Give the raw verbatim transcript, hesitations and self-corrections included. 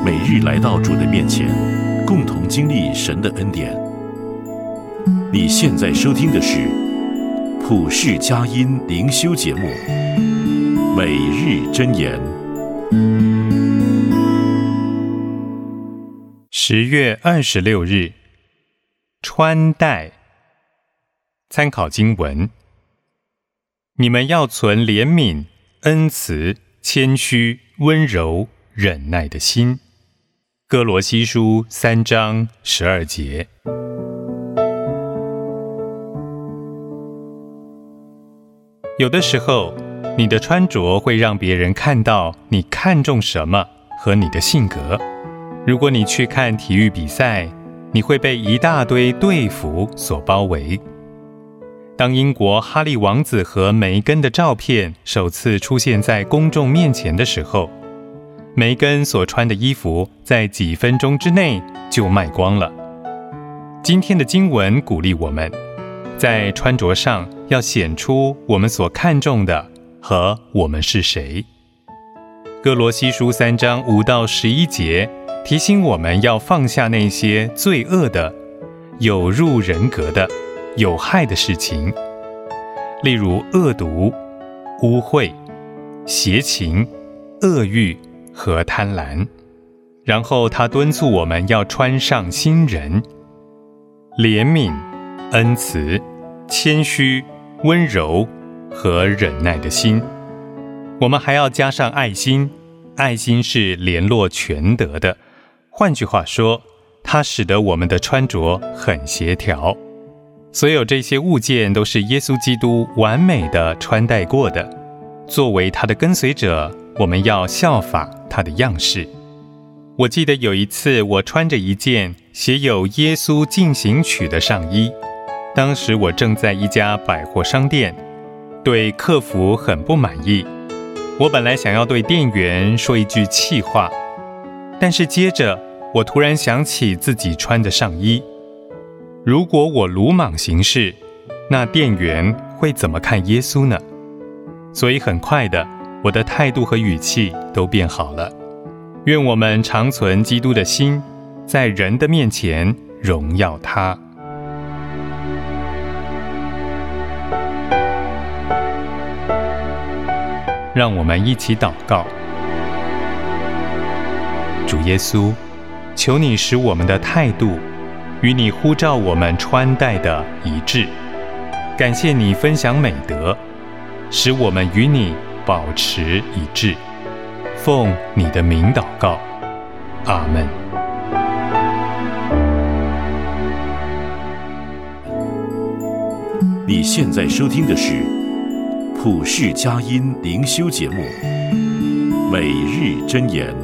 每日来到主的面前，共同经历神的恩典。你现在收听的是普世佳音灵修节目《每日箴言》。 十月二十六日，穿戴。参考经文：你们要存怜悯、恩慈、谦虚、温柔、忍耐的心。哥罗西书三章十二节。有的时候，你的穿着会让别人看到你看重什么和你的性格。如果你去看体育比赛，你会被一大堆队服所包围。当英国哈利王子和梅根的照片首次出现在公众面前的时候，梅根所穿的衣服在几分钟之内就卖光了。今天的经文鼓励我们，在穿着上要显出我们所看重的和我们是谁。哥罗西书三章五到十一节提醒我们要放下那些罪恶的、有辱人格的、有害的事情，例如恶毒、污秽、邪情、恶欲和贪婪。然后他敦促我们要穿上新人，怜悯、恩慈、谦虚、温柔和忍耐的心。我们还要加上爱心，爱心是联络全德的。换句话说，它使得我们的穿着很协调。所有这些物件都是耶稣基督完美的穿戴过的。作为他的跟随者，我们要效法他的样式。我记得有一次，我穿着一件写有《耶稣进行曲》的上衣。当时我正在一家百货商店，对客服很不满意。我本来想要对店员说一句气话，但是接着我突然想起自己穿的上衣。如果我鲁莽行事，那店员会怎么看耶稣呢？所以很快的，我的态度和语气都变好了。愿我们常存基督的心，在人的面前荣耀他。让我们一起祷告。主耶稣，求你使我们的态度与你呼召我们穿戴的一致。感谢你分享美德，使我们与你保持一致。奉你的名祷告，阿们。 你现在收听的是普世佳音灵修节目《每日箴言》。